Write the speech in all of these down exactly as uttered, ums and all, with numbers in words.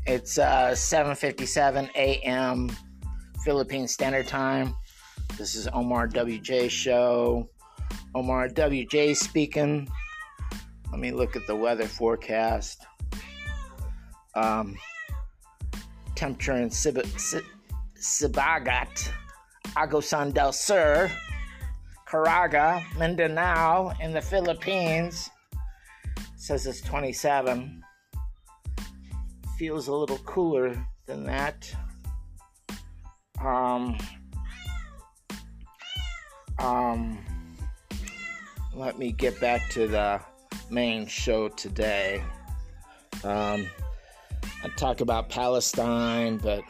It's uh, seven fifty-seven a.m. Philippine Standard Time. This is Omar W J Show. Omar W J speaking. Let me look at the weather forecast. Um, temperature in Sib- Sib- Sibagat, Agusan del Sur, Caraga, Mindanao in the Philippines. It says it's twenty-seven. Feels a little cooler than that. Um, um, let me get back to the main show today. Um, I talk about Palestine, but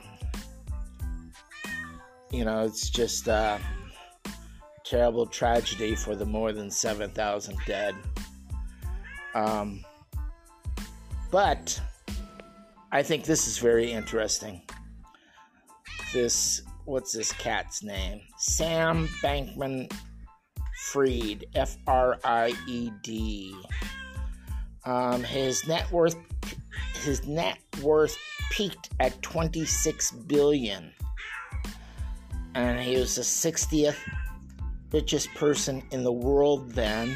you know, it's just a terrible tragedy for the more than seven thousand dead. Um, but I think this is very interesting. This, what's this cat's name? Sam Bankman-Fried, F R I E D. Um, his net worth, his net worth peaked at twenty-six billion dollars, and he was the sixtieth richest person in the world then,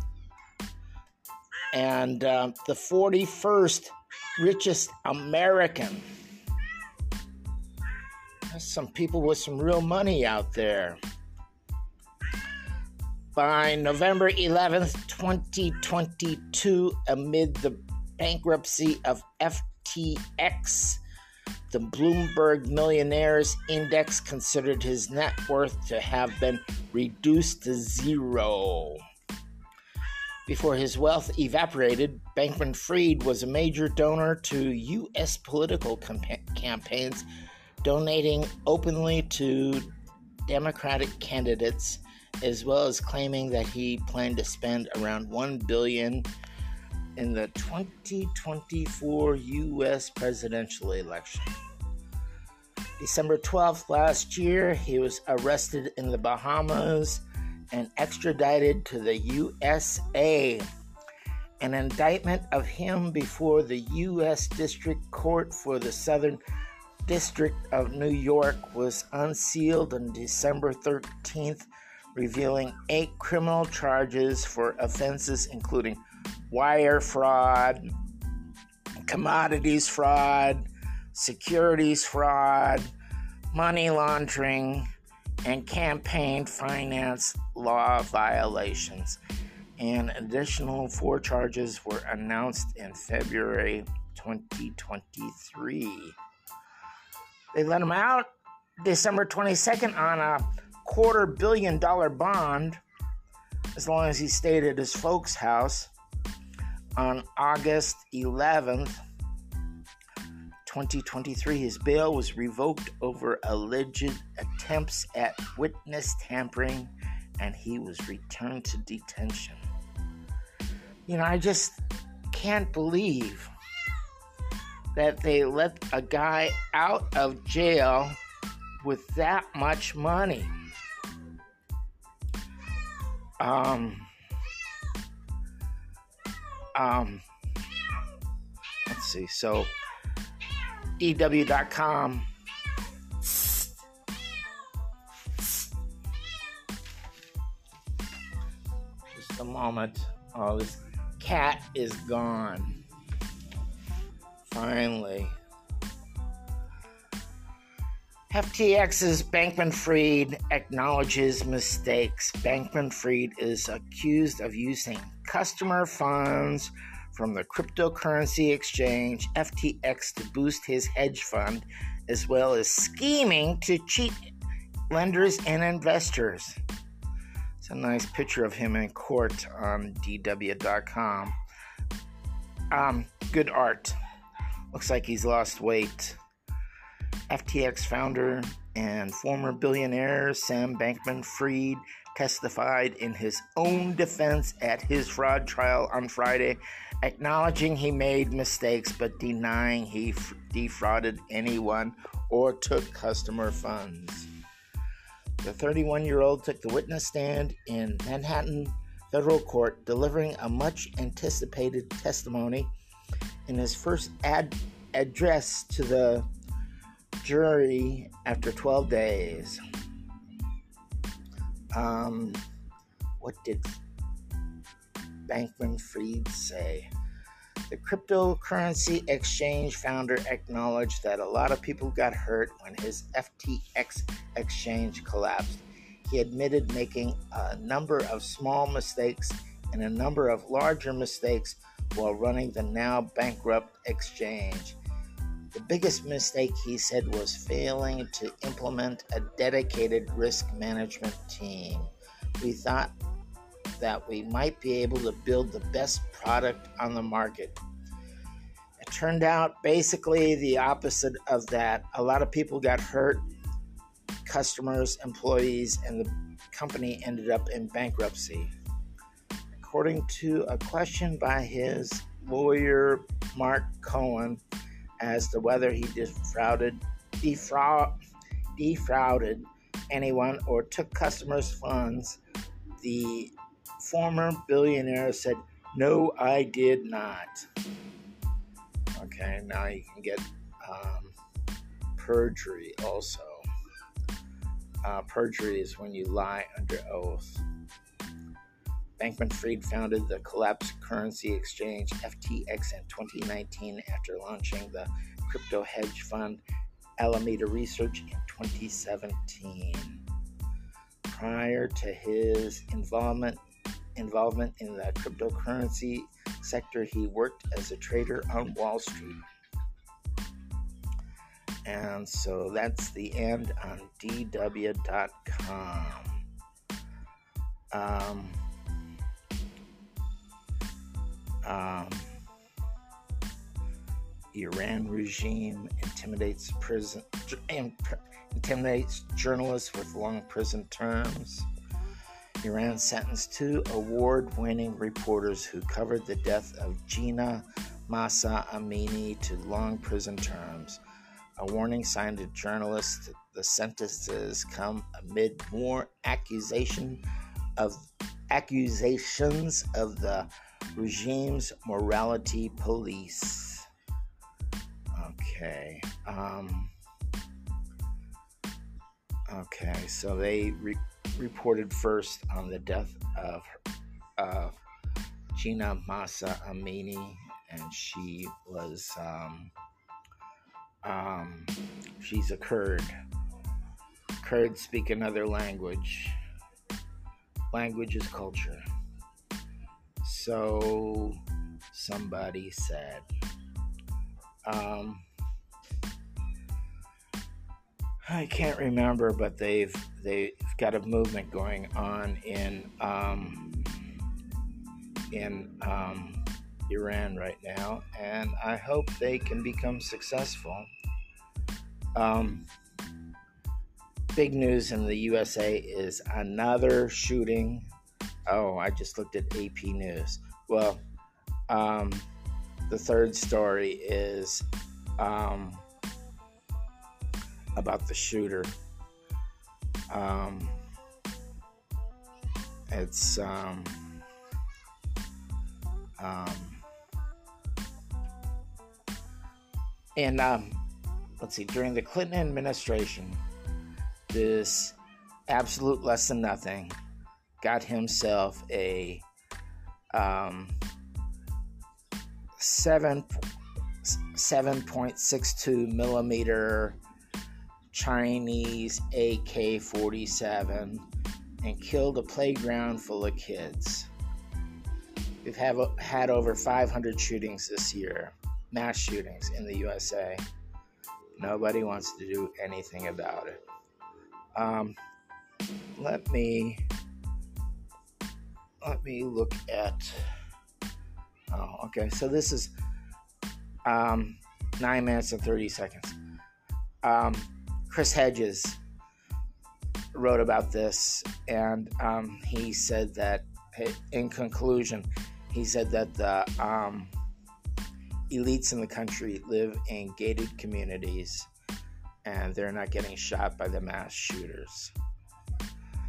and uh, the forty-first richest American. There's some people with some real money out there. By November eleventh, twenty twenty-two, amid the bankruptcy of F T X, the Bloomberg Millionaires Index considered his net worth to have been reduced to zero. Before his wealth evaporated, Bankman-Fried was a major donor to U S political campa- campaigns, donating openly to Democratic candidates, as well as claiming that he planned to spend around one billion dollars in the twenty twenty-four U S presidential election. December twelfth last year, he was arrested in the Bahamas and extradited to the U S A. An indictment of him before the U S District Court for the Southern District of New York was unsealed on December thirteenth, revealing eight criminal charges for offenses including wire fraud, commodities fraud, securities fraud, money laundering, and campaign finance law violations. And additional four charges were announced in February twenty twenty-three. They let him out December twenty-second on a quarter billion dollar bond, as long as he stayed at his folks' house. On August eleventh, twenty twenty-three, his bail was revoked over alleged attempts at witness tampering, and he was returned to detention. You know, I just can't believe that they let a guy out of jail with that much money. Um, um, let's see, so D W dot com. Just a moment. Oh, this cat is gone. Finally. F T X's Bankman-Fried acknowledges mistakes. Bankman-Fried is accused of using customer funds from the cryptocurrency exchange F T X to boost his hedge fund, as well as scheming to cheat lenders and investors. It's a nice picture of him in court on D W dot com. Um, good art. Looks like he's lost weight. F T X founder and former billionaire Sam Bankman-Fried testified in his own defense at his fraud trial on Friday, acknowledging he made mistakes but denying he f- defrauded anyone or took customer funds. The thirty-one-year-old took the witness stand in Manhattan federal court, delivering a much-anticipated testimony in his first ad address to the jury after twelve days. Um, what did Bankman-Fried say? The cryptocurrency exchange founder acknowledged that a lot of people got hurt when his F T X exchange collapsed. He admitted making a number of small mistakes and a number of larger mistakes while running the now bankrupt exchange. The biggest mistake, he said, was failing to implement a dedicated risk management team. We thought that we might be able to build the best product on the market. It turned out basically the opposite of that. A lot of people got hurt, customers, employees, and the company ended up in bankruptcy. According to a question by his lawyer, Mark Cohen, as to whether he defrauded, defraud, defrauded anyone or took customers' funds, the former billionaire said, "No, I did not." Okay, now you can get um, perjury also. Uh, perjury is when you lie under oath. Bankman-Fried founded the collapsed currency exchange F T X in twenty nineteen after launching the crypto hedge fund Alameda Research in twenty seventeen. Prior to his involvement involvement in the cryptocurrency sector, he worked as a trader on Wall Street. And so that's the end on D W dot com. Um, um, Iran regime intimidates prison intimidates journalists with long prison terms. Iran sentenced two award-winning reporters who covered the death of Gina Mahsa Amini to long prison terms. A warning sign to journalists. The sentences come amid more accusation of accusations of the regime's morality police. Okay. Um, okay, so they re- reported first on the death of uh, Gina Mahsa Amini, and she was, um, um, she's a Kurd. Kurds speak another language. Language is culture. So somebody said. Um, I can't remember, but they've they've got a movement going on in um, in um, Iran right now, and I hope they can become successful. Um, big news in the U S A is another shooting. Oh, I just looked at A P News. Well, um, the third story is um, about the shooter. Um, it's um, um, and um, let's see. During the Clinton administration, this absolute less than nothing got himself a um, seven seven point six two millimeter Chinese A K forty-seven and killed a playground full of kids. We've have, had over five hundred shootings this year, mass shootings in the U S A. Nobody wants to do anything about it. Um, let me let me look at. Oh, okay. So this is um, nine minutes and thirty seconds. Um, Chris Hedges wrote about this, and um, he said that, in conclusion, he said that the um, elites in the country live in gated communities, and they're not getting shot by the mass shooters.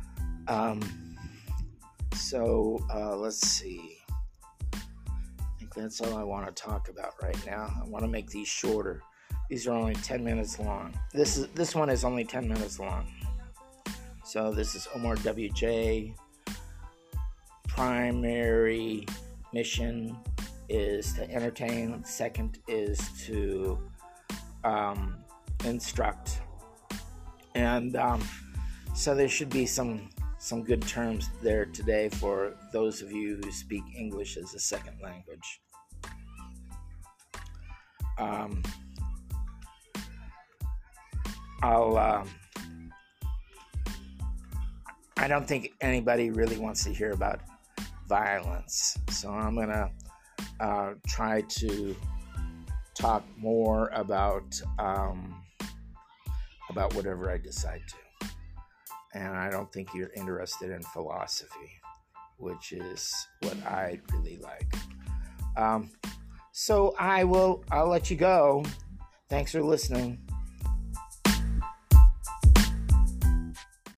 Um, so uh, let's see. I think That's all I want to talk about right now. I want to make these shorter. These are only ten minutes long. This is this one is only ten minutes long. So this is Omar W J. Primary mission is to entertain. Second is to um, instruct. And um, so there should be some some good terms there today for those of you who speak English as a second language. Um, I'll. Um, I don't think anybody really wants to hear about violence, so I'm gonna uh, try to talk more about um, about whatever I decide to. And I don't think you're interested in philosophy, which is what I really like. Um, so I will. I'll let you go. Thanks for listening.